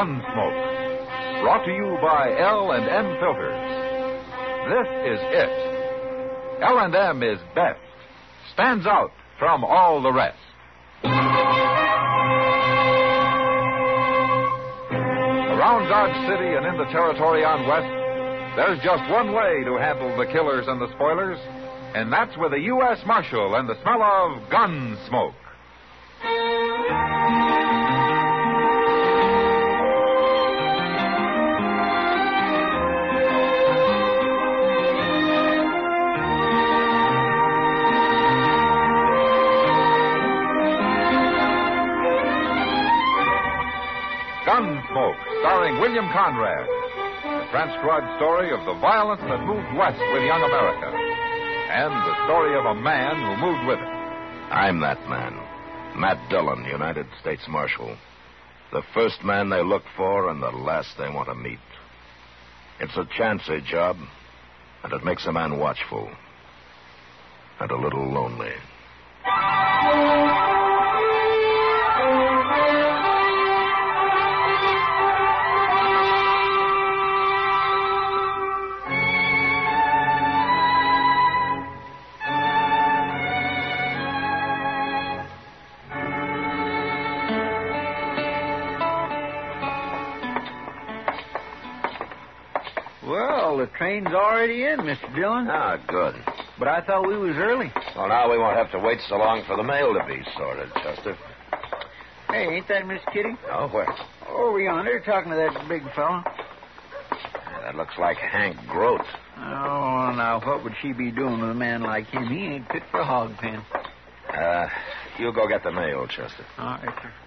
Gunsmoke, brought to you by L&M Filters. This is it. L&M is best, stands out from all the rest. Around Dodge City and in the territory on West, there's just one way to handle the killers and the spoilers, and that's with a U.S. Marshal and the smell of Gunsmoke. Gunsmoke, starring William Conrad. The transcribed story of the violence that moved west with young America. And the story of a man who moved with it. I'm that man. Matt Dillon, United States Marshal. The first man they look for and the last they want to meet. It's a chancy job, and it makes a man watchful. And a little lonely. Well, the train's already in, Mr. Dillon. Ah, good. But I thought we was early. Well, now we won't have to wait so long for the mail to be sorted, Chester. Hey, ain't that Miss Kitty? Oh, where? Over yonder, talking to that big fella. That looks like Hank Grote. Oh, now, what would she be doing with a man like him? He ain't fit for a hog pen. You go get the mail, Chester. All right, sir.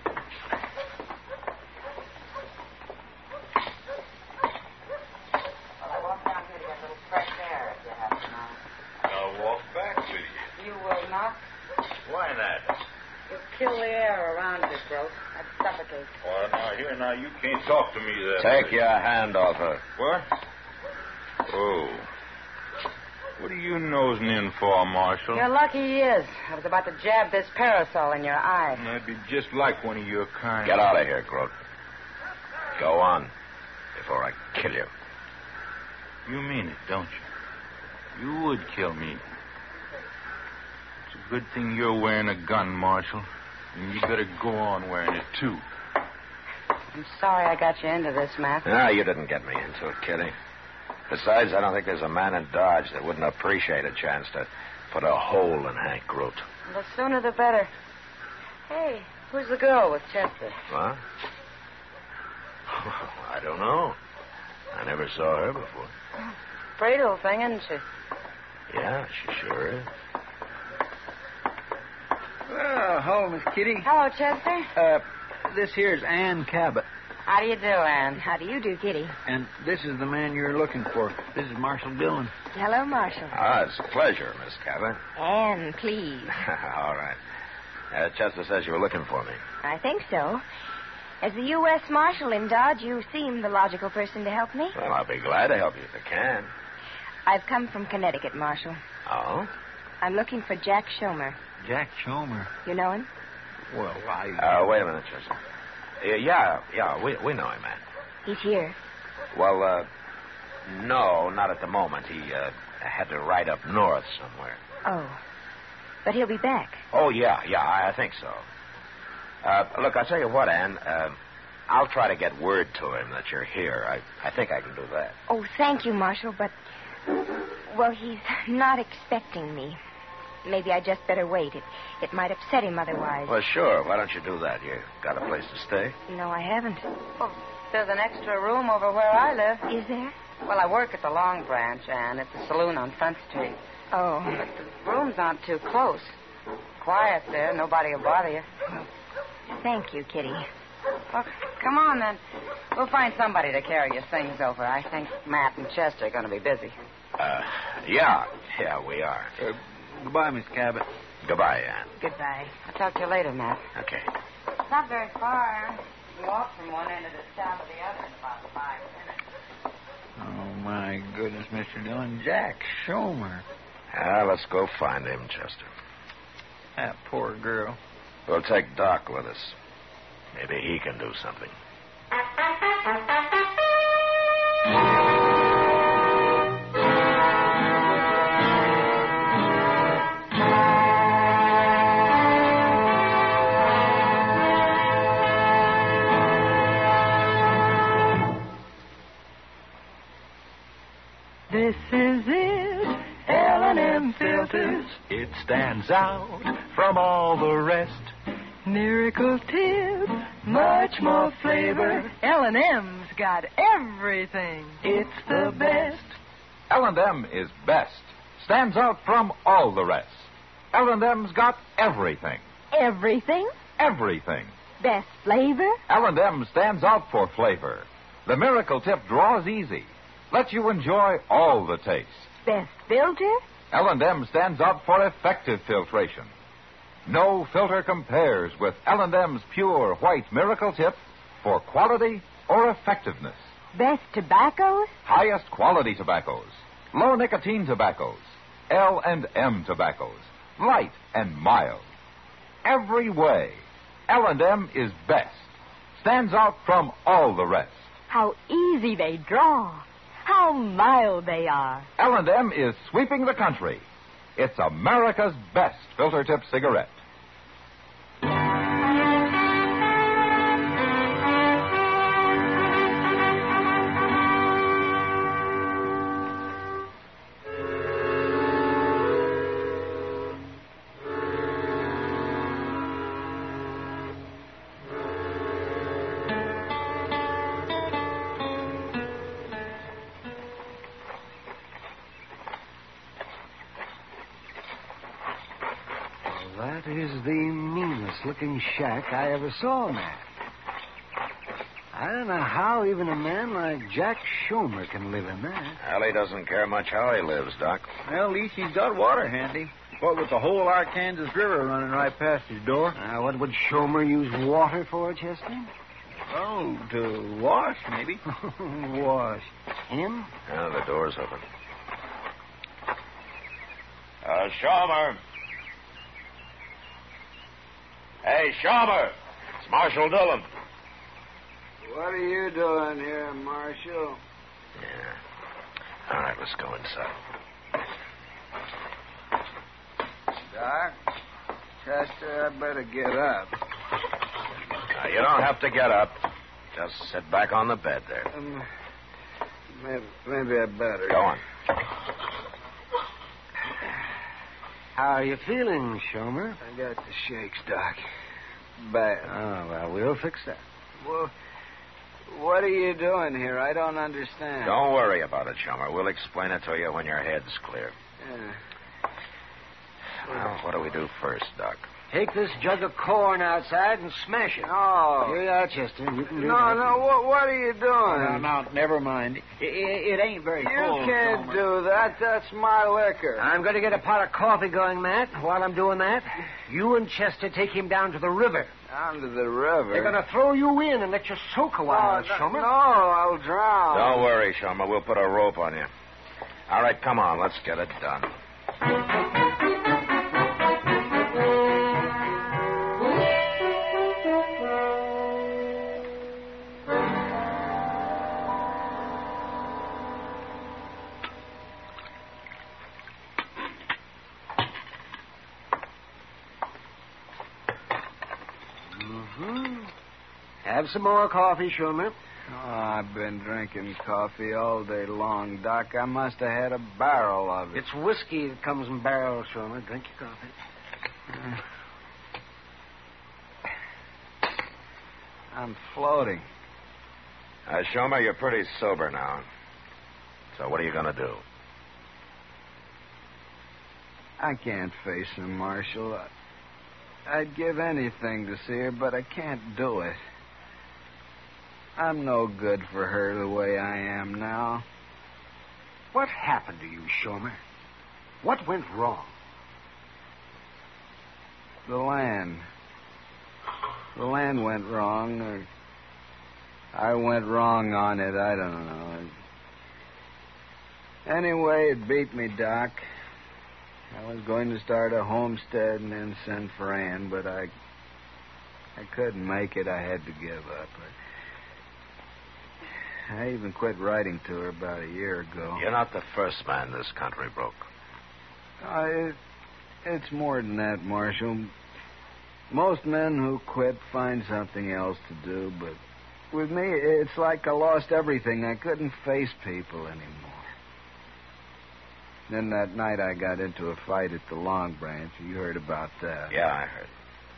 Why not? You kill the air around you, Grote. That suffocates. Well, now, you can't talk to me that Take way. your hand off her. What? Oh. What are you nosing in for, Marshal? You're lucky he is. I was about to jab this parasol in your eye. I'd be just like one of your kind. Get out of here, Grote. Go on, before I kill you. You mean it, don't you? You would kill me. It's a good thing you're wearing a gun, Marshal. And you better go on wearing it, too. I'm sorry I got you into this, Matt. No, you didn't get me into it, Kitty. Besides, I don't think there's a man in Dodge that wouldn't appreciate a chance to put a hole in Hank Grote. The sooner the better. Hey, who's the girl with Chester? What? I don't know. I never saw her before. Pretty little thing, isn't she? Yeah, she sure is. Well, hello, Miss Kitty. Hello, Chester. This here's Ann Cabot. How do you do, Ann? How do you do, Kitty? And this is the man you're looking for. This is Marshal Dillon. Hello, Marshal. Ah, it's a pleasure, Miss Cabot. Anne, please. All right. Chester says you were looking for me. I think so. As the U.S. Marshal in Dodge, you seem the logical person to help me. Well, I'll be glad to help you if I can. I've come from Connecticut, Marshal. Oh? I'm looking for Jack Schomer. Jack Schomer. You know him? Well, I... Wait a minute, Chester. Yeah, we know him, man. He's here. Well, no, not at the moment. He had to ride up north somewhere. Oh. But he'll be back. Oh, yeah, I think so. Look, I'll tell you what, Ann. I'll try to get word to him that you're here. I think I can do that. Oh, thank you, Marshal, but... Well, he's not expecting me. Maybe I just better wait. It might upset him otherwise. Well, sure. Why don't you do that? You got a place to stay? No, I haven't. Well, there's an extra room over where I live. Is there? Well, I work at the Long Branch, Ann. It's a saloon on Front Street. Oh. But the room's not too close. Quiet there. Nobody will bother you. Thank you, Kitty. Well, come on, then. We'll find somebody to carry your things over. I think Matt and Chester are going to be busy. Yeah, we are. Goodbye, Miss Cabot. Goodbye, Ann. Goodbye. I'll talk to you later, Matt. Okay. It's not very far. You walk from one end of the town to the other in about 5 minutes. Oh, my goodness, Mr. Dillon. Jack Schomer. Let's go find him, Chester. That poor girl. We'll take Doc with us. Maybe he can do something. This is it, L&M Filters. It stands out from all the rest. Miracle Tip, much more flavor. L&M's got everything. It's the best. L&M is best. Stands out from all the rest. L&M's got everything. Everything? Everything. Best flavor? L&M stands out for flavor. The Miracle Tip draws easy. Lets you enjoy all the taste. Best filter? L&M stands out for effective filtration. No filter compares with L&M's pure white Miracle Tip for quality or effectiveness. Best tobaccos? Highest quality tobaccos. Low nicotine tobaccos. L&M tobaccos. Light and mild. Every way, L&M is best. Stands out from all the rest. How easy they draw. How mild they are. L&M is sweeping the country. It's America's best filter tip cigarette. That is the meanest-looking shack I ever saw, Matt. I don't know how even a man like Jack Schomer can live in that. Well, he doesn't care much how he lives, Doc. Well, at least he's got water handy. What with the whole Arkansas River running right past his door. What would Schomer use water for, Chester? Oh, to wash, maybe. Wash. Him? Yeah, the door's open. Schomer. Hey, Schomer. It's Marshal Dillon. What are you doing here, Marshal? Yeah. All right, let's go inside. Doc? Chester, I better get up. Now, you don't have to get up. Just sit back on the bed there. Maybe I better. Go on. How are you feeling, Schomer? I got the shakes, Doc. Bad. Oh, well, we'll fix that. Well, what are you doing here? I don't understand. Don't worry about it, Schomer. We'll explain it to you when your head's clear. Yeah. Well, what do we do first, Doc? Take this jug of corn outside and smash it. No. Here you are, Chester. You can do No, that. no, what are you doing? No, never mind. It ain't very full. You can't Schomer. do that. That's my liquor. I'm going to get a pot of coffee going, Matt. While I'm doing that, you and Chester take him down to the river. Down to the river? They're going to throw you in and let you soak a while, Schomer. No, I'll drown. Don't worry, Schomer. We'll put a rope on you. All right, come on. Let's get it done. Have some more coffee, Schomer. Oh, I've been drinking coffee all day long, Doc. I must have had a barrel of it. It's whiskey that comes in barrels, Schomer. Drink your coffee. I'm floating. Schomer, you're pretty sober now. So what are you going to do? I can't face her, Marshal. I'd give anything to see her, but I can't do it. I'm no good for her the way I am now. What happened to you, Schomer? What went wrong? The land. The land went wrong, or I went wrong on it. I don't know. Anyway, it beat me, Doc. I was going to start a homestead and then send for Ann, but I couldn't make it. I had to give up. I even quit writing to her about a year ago. You're not the first man this country broke. It's more than that, Marshal. Most men who quit find something else to do, but with me, it's like I lost everything. I couldn't face people anymore. Then that night I got into a fight at the Long Branch. You heard about that. Yeah, I heard.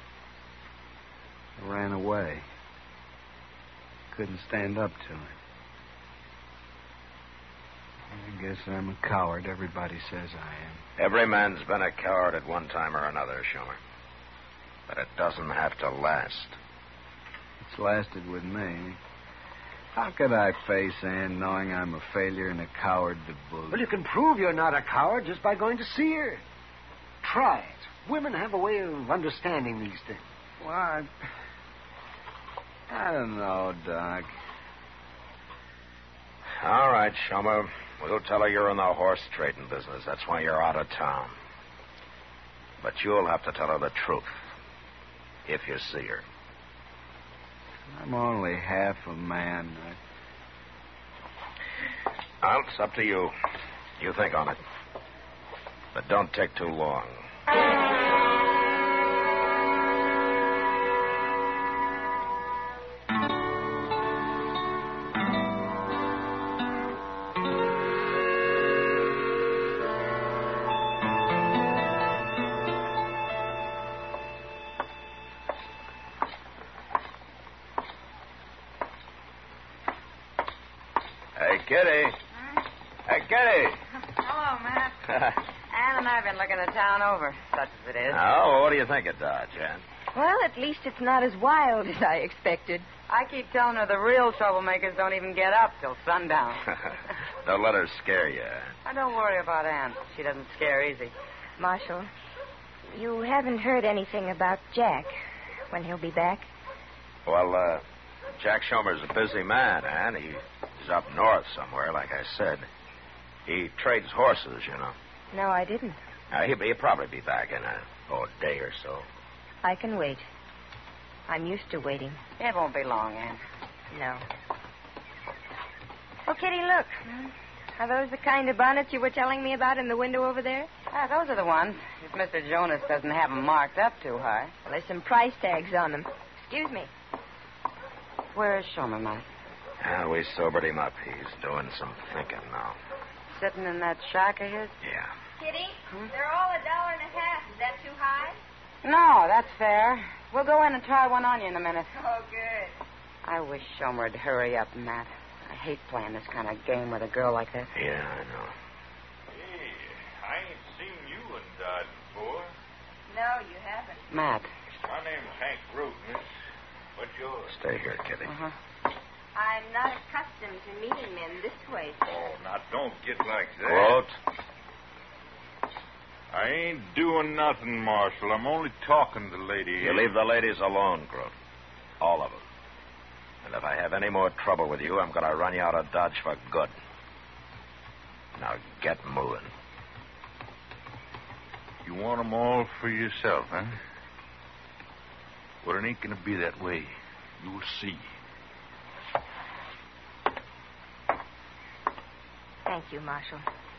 I ran away. Couldn't stand up to it. I guess I'm a coward. Everybody says I am. Every man's been a coward at one time or another, Schumer. But it doesn't have to last. It's lasted with me. How could I face Ann knowing I'm a failure and a coward to boot? Well, you can prove you're not a coward just by going to see her. Try it. Women have a way of understanding these things. Well, I don't know, Doc. All right, Schumer. We'll tell her you're in the horse trading business. That's why you're out of town. But you'll have to tell her the truth if you see her. I'm only half a man. Well, it's up to you. You think on it. But don't take too long. Hey, Kitty. Hey, Kitty. Hello, Matt. Ann and I have been looking the town over, such as it is. Oh, well, what do you think of Dodge, Ann? Well, at least it's not as wild as I expected. I keep telling her the real troublemakers don't even get up till sundown. Don't let her scare you. Now, don't worry about Ann. She doesn't scare easy. Marshal, you haven't heard anything about Jack, when he'll be back? Well, Jack Schumer's a busy man, Ann. He's up north somewhere, like I said. He trades horses, you know. No, I didn't. He'll probably be back in a day or so. I can wait. I'm used to waiting. It won't be long, Ann. No. Oh, Kitty, look. Are those the kind of bonnets you were telling me about in the window over there? Those are the ones. If Mr. Jonas doesn't have them marked up too high. Well, there's some price tags on them. Excuse me. Where is Schumer, Matt? We sobered him up. He's doing some thinking now. Sitting in that shack of his? Yeah. Kitty, they're all $1.50. Is that too high? No, that's fair. We'll go in and try one on you in a minute. Oh, good. I wish Schumer'd hurry up, Matt. I hate playing this kind of game with a girl like this. Yeah, I know. Hey, I ain't seen you in Dodge before. No, you haven't. Matt. My name's Hank Root, miss. What's yours? Stay here, Kitty. Uh-huh. I'm not accustomed to meeting men this way, sir. Oh, now don't get like that. Quote. I ain't doing nothing, Marshal. I'm only talking to the lady. You leave the ladies alone, Groot. All of them. And if I have any more trouble with you, I'm going to run you out of Dodge for good. Now get moving. You want them all for yourself, huh? Well, it ain't going to be that way. You'll see. Thank you, Marshal.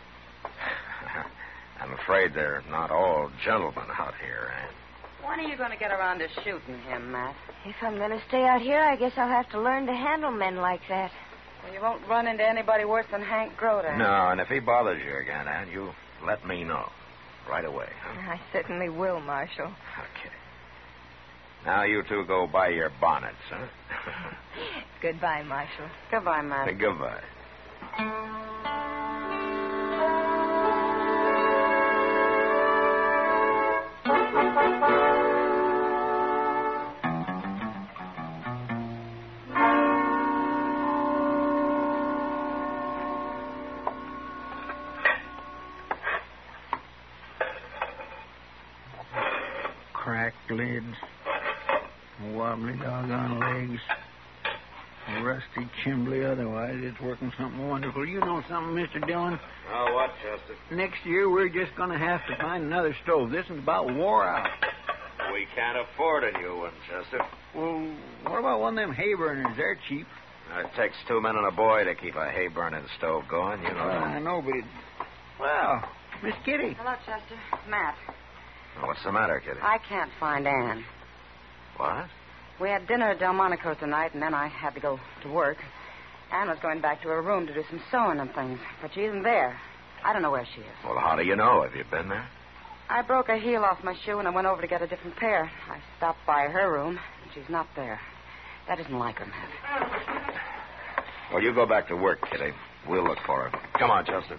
I'm afraid they're not all gentlemen out here, Ann. When are you going to get around to shooting him, Matt? If I'm going to stay out here, I guess I'll have to learn to handle men like that. Well, you won't run into anybody worse than Hank Grote. No, and if he bothers you again, Ann, you let me know. Right away, huh? I certainly will, Marshal. Okay. Now you two go buy your bonnets, huh? Goodbye, Marshal. Goodbye, Matt. Goodbye. Cracked lids, wobbly doggone legs, a rusty chimbley otherwise. It's working something wonderful. You know something, Mr. Dillon? Oh, what, Chester? Next year, we're just going to have to find another stove. This is about wore out. We can't afford a new one, Chester. Well, what about one of them hay burners? They're cheap. It takes 2 men and a boy to keep a hay-burning stove going, you know. I know, but Well, Miss Kitty. Hello, Chester. Matt. What's the matter, Kitty? I can't find Anne. What? We had dinner at Delmonico's tonight, and then I had to go to work. Anne was going back to her room to do some sewing and things, but she isn't there. I don't know where she is. Well, how do you know? Have you been there? I broke a heel off my shoe, and I went over to get a different pair. I stopped by her room, and she's not there. That isn't like her, Matt. Well, you go back to work, Kitty. We'll look for her. Come on, Chester.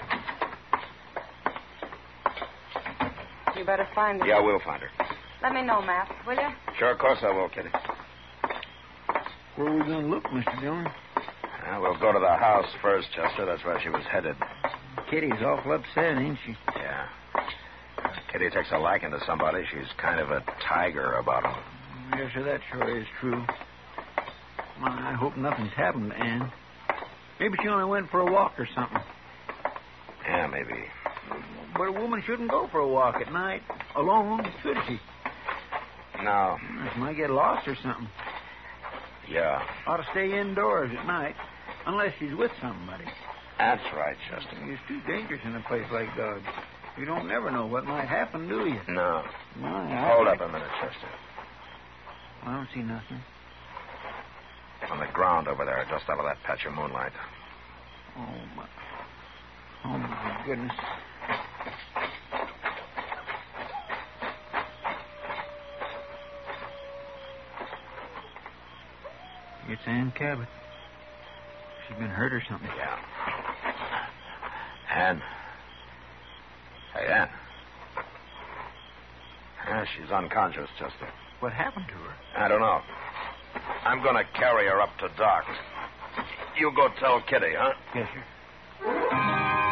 You better find her. Yeah, we'll find her. Let me know, Matt, will you? Sure, of course I will, Kitty. Where are we going to look, Mr. Dillon? We'll go to the house first, Chester. That's where she was headed. Kitty's awful upset, ain't she? Yeah. Kitty takes a liking to somebody. She's kind of a tiger about him. Yes, sir, that sure is true. I hope nothing's happened to Anne. Maybe she only went for a walk or something. Yeah, maybe. But a woman shouldn't go for a walk at night alone, should she? No. She might get lost or something. Yeah. Ought to stay indoors at night, unless she's with somebody. That's right, Chester. It's too dangerous in a place like Dodge. You don't never know what might happen, do you? No. My, Hold up a minute, Chester. I don't see nothing. On the ground over there, just out of that patch of moonlight. Oh, my goodness. It's Ann Cabot. She's been hurt or something. Yeah. Ann. Hey, Ann. Yeah, she's unconscious, Chester. What happened to her? I don't know. I'm going to carry her up to Doc. You go tell Kitty, huh? Yes, sir.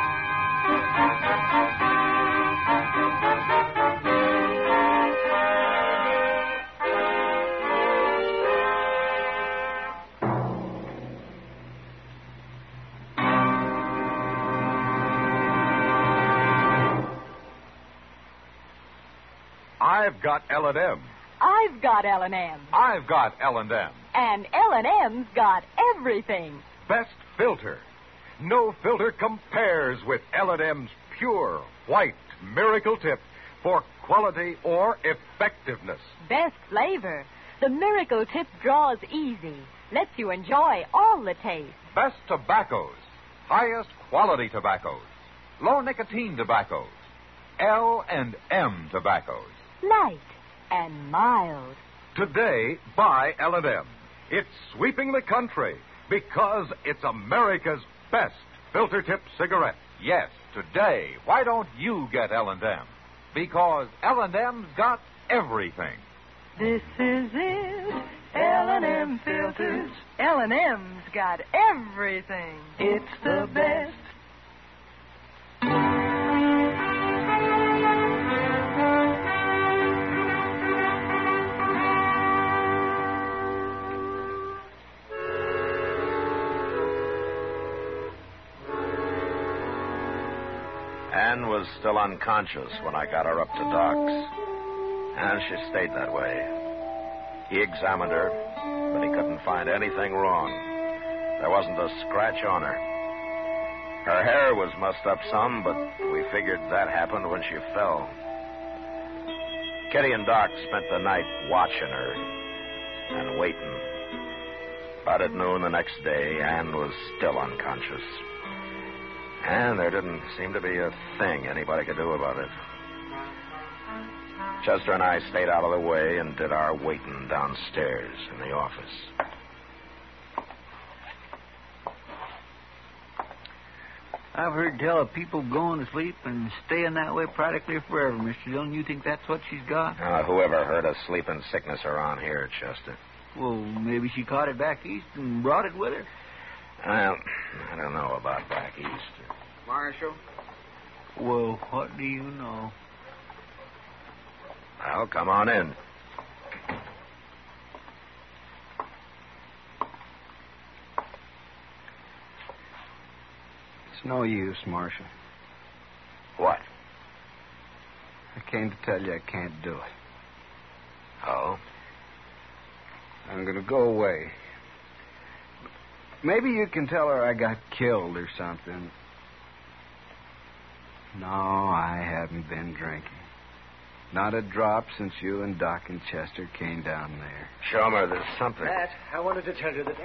I've got L&M. I've got L&M. I've got L&M. And L&M's got everything. Best filter. No filter compares with L&M's pure, white, miracle tip for quality or effectiveness. Best flavor. The Miracle Tip draws easy. Lets you enjoy all the taste. Best tobaccos. Highest quality tobaccos. Low nicotine tobaccos. L&M tobaccos. Light and mild. Today, buy L&M. It's sweeping the country because it's America's best filter tip cigarette. Yes, today, why don't you get L&M? Because L&M's got everything. This is it. L&M filters. L&M's got everything. It's the best. Ann was still unconscious when I got her up to Doc's. And she stayed that way. He examined her, but he couldn't find anything wrong. There wasn't a scratch on her. Her hair was mussed up some, but we figured that happened when she fell. Kitty and Doc spent the night watching her and waiting. About at noon the next day, Ann was still unconscious. And there didn't seem to be a thing anybody could do about it. Chester and I stayed out of the way and did our waiting downstairs in the office. I've heard tell of people going to sleep and staying that way practically forever, Mr. Dillon. You think that's what she's got? Whoever heard of sleeping sickness around here, Chester? Well, maybe she caught it back east and brought it with her. Well, I don't know about back east. Marshal? Well, what do you know? Well, come on in. It's no use, Marshal. What? I came to tell you I can't do it. Oh? I'm going to go away. Maybe you can tell her I got killed or something. No, I haven't been drinking. Not a drop since you and Doc and Chester came down there. Shomer, there's something. Matt, I wanted to tell you that...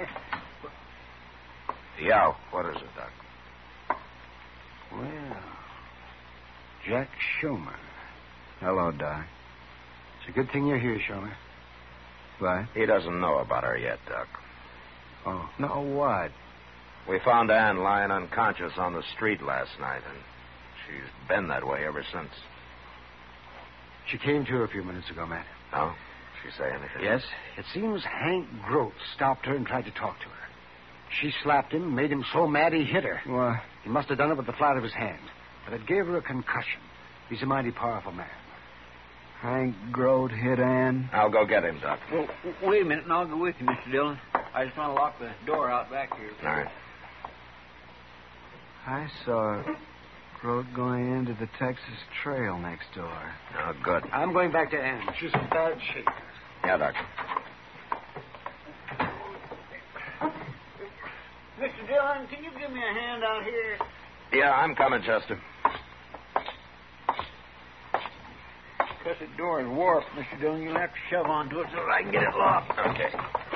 Yeah, what is it, Doc? Well, Jack Shomer. Hello, Doc. It's a good thing you're here, Shomer. What? He doesn't know about her yet, Doc. Oh, no, what? We found Ann lying unconscious on the street last night, and she's been that way ever since. She came to a few minutes ago, Matt. No? She say anything? Yes. It seems Hank Grote stopped her and tried to talk to her. She slapped him, made him so mad he hit her. What? He must have done it with the flat of his hand. But it gave her a concussion. He's a mighty powerful man. Hank Grote hit Ann? I'll go get him, Doc. Well, wait a minute, and I'll go with you, Mr. Dillon. I just want to lock the door out back here. All right. I saw Grote going into the Texas Trail next door. Oh, good. I'm going back to Ann. She's in bad shape. Yeah, Doc. Mr. Dillon, can you give me a hand out here? Yeah, I'm coming, Chester. Because the door is warped, Mr. Dillon. You'll have to shove onto it so that I can get it locked. Okay.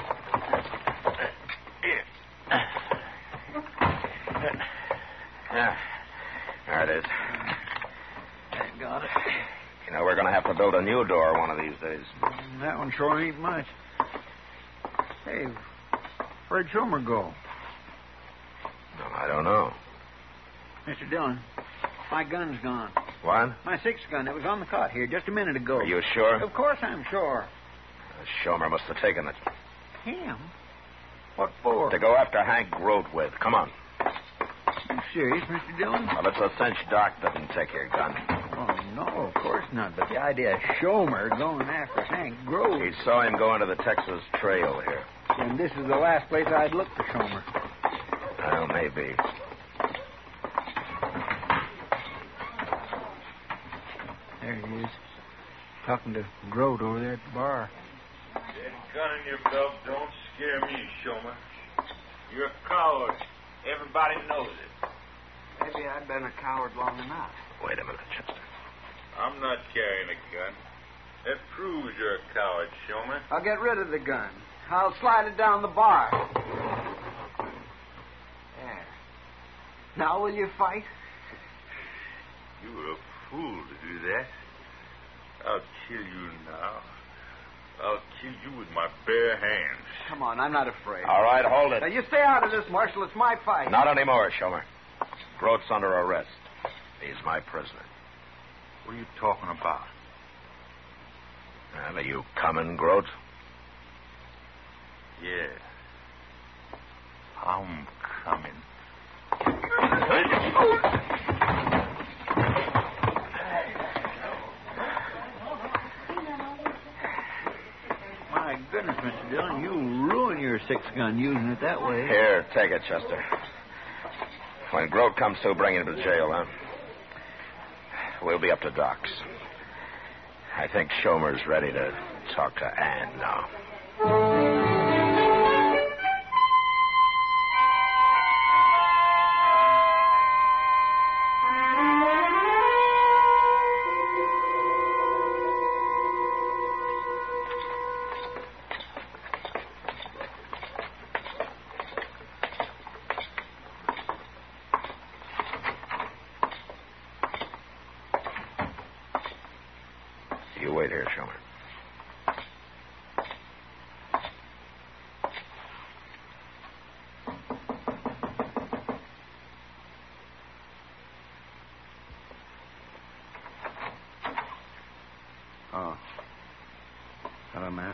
Yeah. There it is. I got it. You know, we're going to have to build a new door one of these days. That one sure ain't much. Hey, where'd Shomer go? Well, I don't know. Mr. Dillon, my gun's gone. What? My 6 gun. It was on the cot here just a minute ago. Are you sure? Of course I'm sure. Shomer must have taken it. Him? What for? To go after Hank Grote with. Come on. You serious, Mr. Dillon? Well, it's a cinch Doc doesn't take your gun. Oh, no, of course not. But the idea of Shomer going after Hank Grote. He saw him go into the Texas Trail here. And this is the last place I'd look for Shomer. Well, maybe. There he is. Talking to Grote over there at the bar. That gun in your belt don't scare me, Shomer. You're a coward. Everybody knows it. Maybe I've been a coward long enough. Wait a minute, Chester. I'm not carrying a gun. That proves you're a coward, Shomer. I'll get rid of the gun. I'll slide it down the bar. There. Now will you fight? You were a fool to do that. I'll kill you now. I'll kill you with my bare hands. Come on, I'm not afraid. All right, hold it. Now, you stay out of this, Marshal. It's my fight. Not anymore, Shomer. Grote's under arrest. He's my prisoner. What are you talking about? Well, are you coming, Grote? Yeah. I'm coming. My goodness, Mr. Dillon, you ruin your 6 gun using it that way. Here, take it, Chester. When Grote comes to, bring him to jail, huh? We'll be up to Doc's. I think Shomer's ready to talk to Ann now. You wait here, Shomer. Oh. Hello, Matt.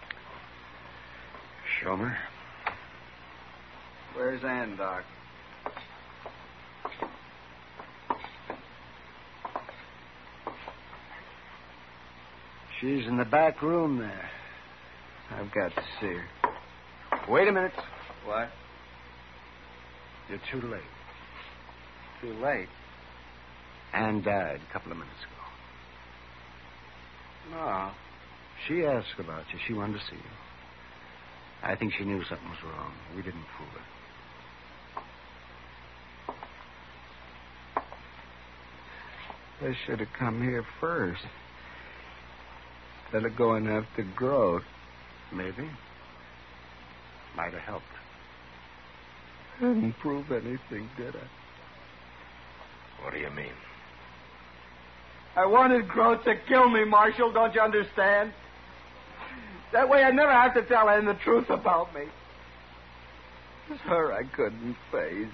Shomer? Where's Ann, Doc? She's in the back room there. I've got to see her. Wait a minute. What? You're too late. Too late. Ann died a couple of minutes ago. No. She asked about you. She wanted to see you. I think she knew something was wrong. We didn't fool her. I should have come here first. Instead of going after Grote. Maybe. Might have helped. I didn't prove anything, did I? What do you mean? I wanted Grote to kill me, Marshal, don't you understand? That way I'd never have to tell Ann the truth about me. It's her I couldn't face.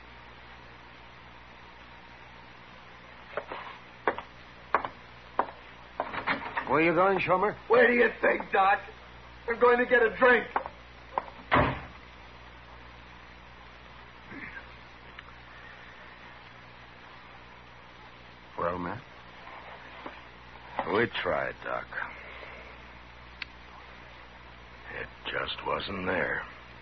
Where you going, Shomer? Where do you think, Doc? I'm going to get a drink. Well, Matt? We tried, Doc. It just wasn't there.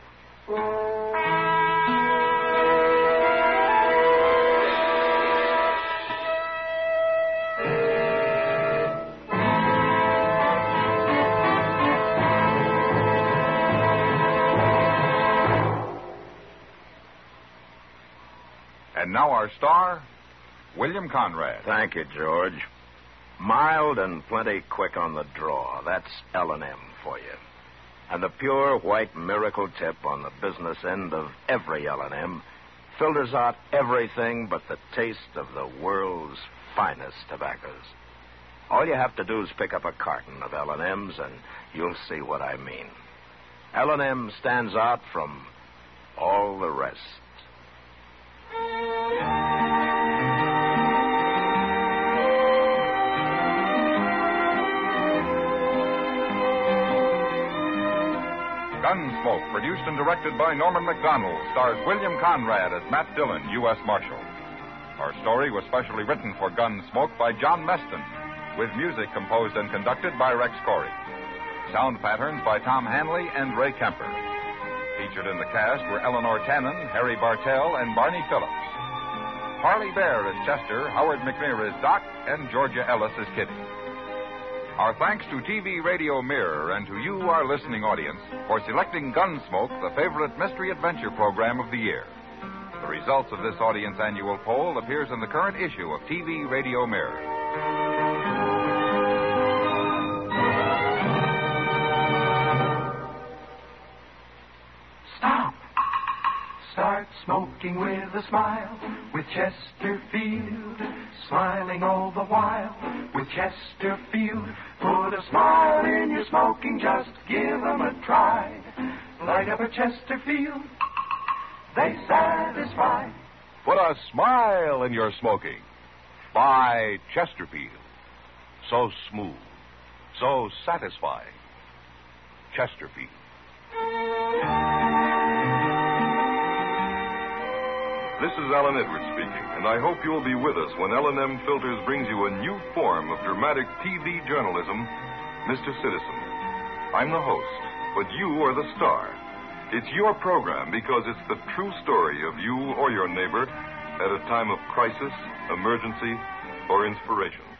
And now our star, William Conrad. Thank you, George. Mild and plenty quick on the draw. That's L&M for you. And the pure white miracle tip on the business end of every L&M filters out everything but the taste of the world's finest tobaccos. All you have to do is pick up a carton of L&M's and you'll see what I mean. L&M stands out from all the rest. Gunsmoke, produced and directed by Norman MacDonald, stars William Conrad as Matt Dillon, U.S. Marshal. Our story was specially written for Gunsmoke by John Meston, with music composed and conducted by Rex Corey. Sound patterns by Tom Hanley and Ray Kemper. Featured in the cast were Eleanor Tannen, Harry Bartell, and Barney Phillips. Harley Bear as Chester, Howard McNear as Doc, and Georgia Ellis as Kitty. Our thanks to TV Radio Mirror and to you, our listening audience, for selecting Gunsmoke, the favorite mystery adventure program of the year. The results of this audience annual poll appears in the current issue of TV Radio Mirror. Start smoking with a smile, with Chesterfield, smiling all the while, with Chesterfield. Put a smile in your smoking, just give 'em a try. Light up a Chesterfield, they satisfy. Put a smile in your smoking. Buy Chesterfield. So smooth, so satisfying. Chesterfield. This is Alan Edwards speaking, and I hope you'll be with us when L&M Filters brings you a new form of dramatic TV journalism, Mr. Citizen. I'm the host, but you are the star. It's your program because it's the true story of you or your neighbor at a time of crisis, emergency, or inspiration.